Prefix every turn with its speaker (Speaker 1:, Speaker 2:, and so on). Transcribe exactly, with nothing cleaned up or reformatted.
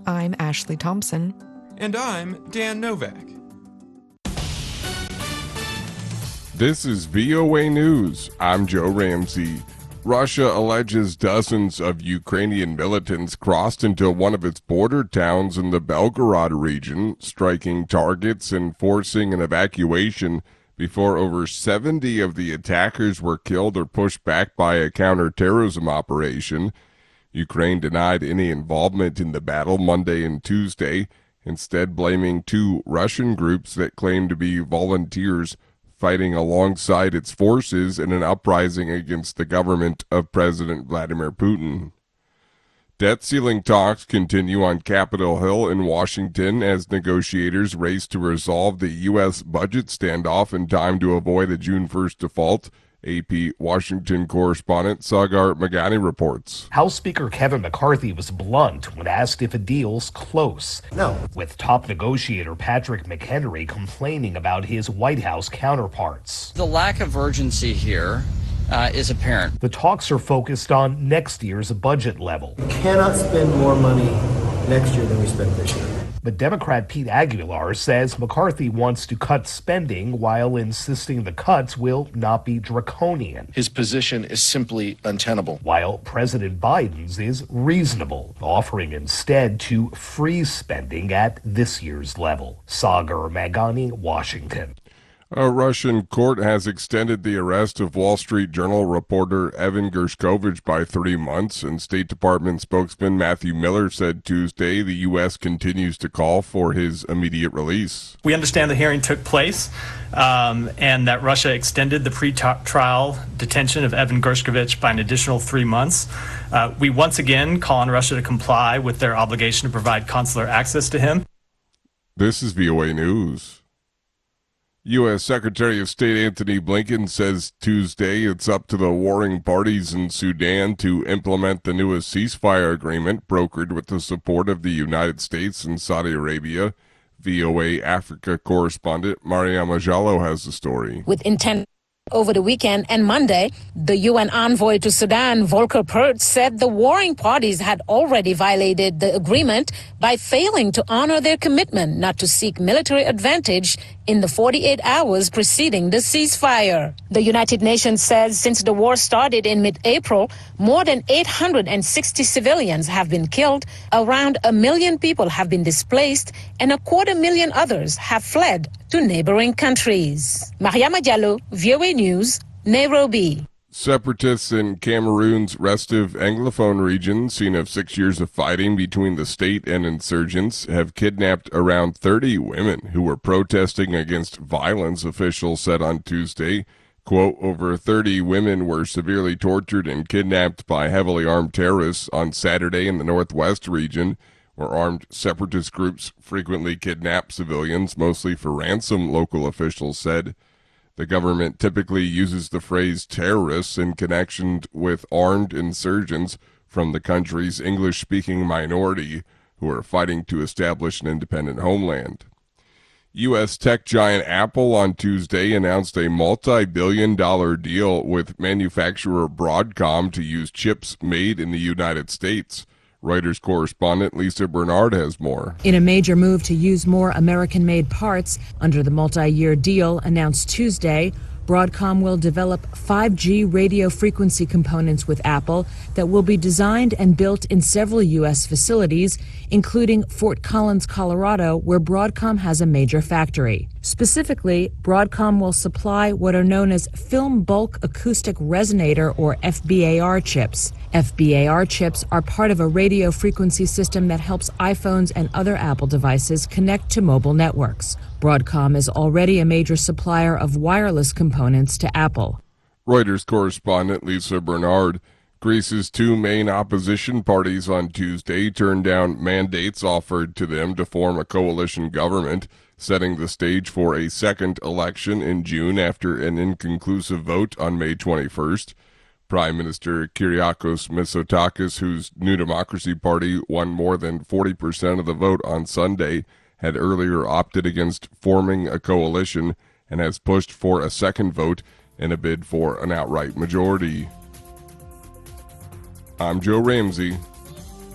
Speaker 1: I'm Ashley Thompson.
Speaker 2: And I'm Dan Novak.
Speaker 3: This is V O A News. I'm Joe Ramsey. Russia alleges dozens of Ukrainian militants crossed into one of its border towns in the Belgorod region, striking targets and forcing an evacuation before over seventy of the attackers were killed or pushed back by a counterterrorism operation. Ukraine denied any involvement in the battle Monday and Tuesday, instead blaming two Russian groups that claim to be volunteers fighting alongside its forces in an uprising against the government of President Vladimir Putin. Debt-ceiling talks continue on Capitol Hill in Washington as negotiators race to resolve the U S budget standoff in time to avoid a June first default. A P Washington correspondent Sagar Magani reports.
Speaker 4: House Speaker Kevin McCarthy was blunt when asked if a deal's close.
Speaker 5: No.
Speaker 4: With top negotiator Patrick McHenry complaining about his White House counterparts.
Speaker 6: The lack of urgency here uh, is apparent.
Speaker 4: The talks are focused on next year's budget level.
Speaker 5: We cannot spend more money next year than we spent this year.
Speaker 4: But Democrat Pete Aguilar says McCarthy wants to cut spending while insisting the cuts will not be draconian.
Speaker 7: His position is simply untenable.
Speaker 4: While President Biden's is reasonable, offering instead to freeze spending at this year's level. Sagar Magani, Washington.
Speaker 3: A Russian court has extended the arrest of Wall Street Journal reporter Evan Gershkovich by three months, and State Department spokesman Matthew Miller said Tuesday the U S continues to call for his immediate release.
Speaker 8: We understand the hearing took place um, and that Russia extended the pre-trial detention of Evan Gershkovich by an additional three months. Uh, we once again call on Russia to comply with their obligation to provide consular access to him.
Speaker 3: This is V O A News. U S Secretary of State Antony Blinken says Tuesday it's up to the warring parties in Sudan to implement the newest ceasefire agreement brokered with the support of the United States and Saudi Arabia. V O A Africa correspondent Mariama Jallo has the story.
Speaker 9: With intent over the weekend and Monday, the U N envoy to Sudan, Volker Perthes, said the warring parties had already violated the agreement by failing to honor their commitment not to seek military advantage in the forty-eight hours preceding the ceasefire. The United Nations says since the war started in mid-April, more than eight hundred sixty civilians have been killed, around a million people have been displaced, and a quarter million others have fled to neighboring countries. Mariama Jallo, V O A News, Nairobi.
Speaker 3: Separatists in Cameroon's restive Anglophone region, scene of six years of fighting between the state and insurgents, have kidnapped around thirty women who were protesting against violence, officials said on Tuesday. Quote, over thirty women were severely tortured and kidnapped by heavily armed terrorists on Saturday in the Northwest region, where armed separatist groups frequently kidnap civilians, mostly for ransom, local officials said. The government typically uses the phrase terrorists in connection with armed insurgents from the country's English-speaking minority who are fighting to establish an independent homeland. U S tech giant Apple on Tuesday announced a multi-billion dollar deal with manufacturer Broadcom to use chips made in the United States. Reuters correspondent Lisa Bernard has more.
Speaker 10: In a major move to use more American-made parts under the multi-year deal announced Tuesday, Broadcom will develop five G radio frequency components with Apple that will be designed and built in several U S facilities, including Fort Collins, Colorado, where Broadcom has a major factory. Specifically, Broadcom will supply what are known as Film Bulk Acoustic Resonator, or F B A R chips. F B A R chips are part of a radio frequency system that helps iPhones and other Apple devices connect to mobile networks. Broadcom is already a major supplier of wireless components to Apple.
Speaker 3: Reuters correspondent Lisa Bernard. Greece's two main opposition parties on Tuesday turned down mandates offered to them to form a coalition government, setting the stage for a second election in June after an inconclusive vote on May twenty-first. Prime Minister Kyriakos Mitsotakis, whose New Democracy Party won more than forty percent of the vote on Sunday, had earlier opted against forming a coalition and has pushed for a second vote in a bid for an outright majority. I'm Joe Ramsey.